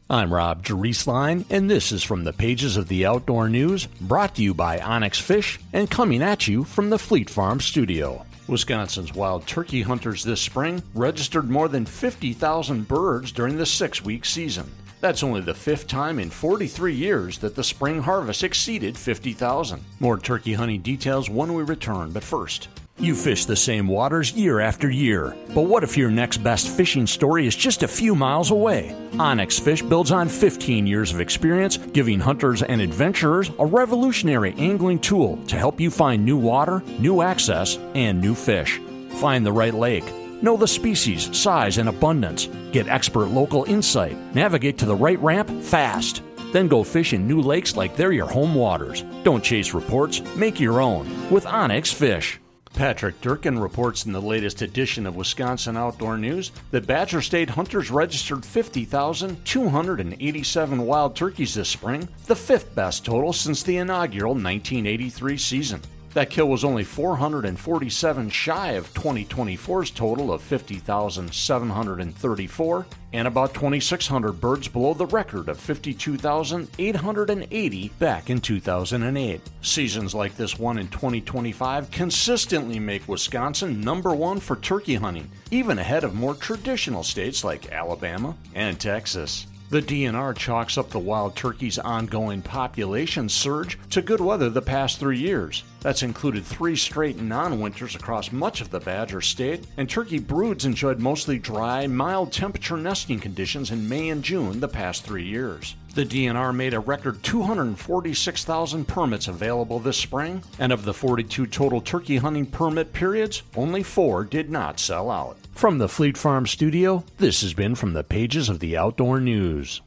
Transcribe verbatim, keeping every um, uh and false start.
I'm Rob Drieslein, and this is from the pages of the Outdoor News, brought to you by Onyx Fish, and coming at you from the Fleet Farm studio. Wisconsin's wild turkey hunters this spring registered more than fifty thousand birds during the six-week season. That's only the fifth time in forty-three years that the spring harvest exceeded fifty thousand. More turkey hunting details when we return, but first, you fish the same waters year after year. But what if your next best fishing story is just a few miles away? Onyx Fish builds on fifteen years of experience, giving hunters and adventurers a revolutionary angling tool to help you find new water, new access, and new fish. Find the right lake. Know the species, size, and abundance. Get expert local insight. Navigate to the right ramp fast. Then go fish in new lakes like they're your home waters. Don't chase reports. Make your own with Onyx Fish. Patrick Durkin reports in the latest edition of Wisconsin Outdoor News that Badger State hunters registered fifty thousand two hundred eighty-seven wild turkeys this spring, the fifth best total since the inaugural nineteen eighty-three season. That kill was only four hundred forty-seven shy of twenty twenty-four's total of fifty thousand seven hundred thirty-four, and about twenty-six hundred birds below the record of fifty-two thousand eight hundred eighty back in two thousand eight. Seasons like this one in twenty twenty-five consistently make Wisconsin number one for turkey hunting, even ahead of more traditional states like Alabama and Texas. The D N R chalks up the wild turkey's ongoing population surge to good weather the past three years. That's included three straight non-winters across much of the Badger State, and turkey broods enjoyed mostly dry, mild temperature nesting conditions in May and June the past three years. The D N R made a record two hundred forty-six thousand permits available this spring, and of the forty-two total turkey hunting permit periods, only four did not sell out. From the Fleet Farm studio, this has been from the pages of the Outdoor News.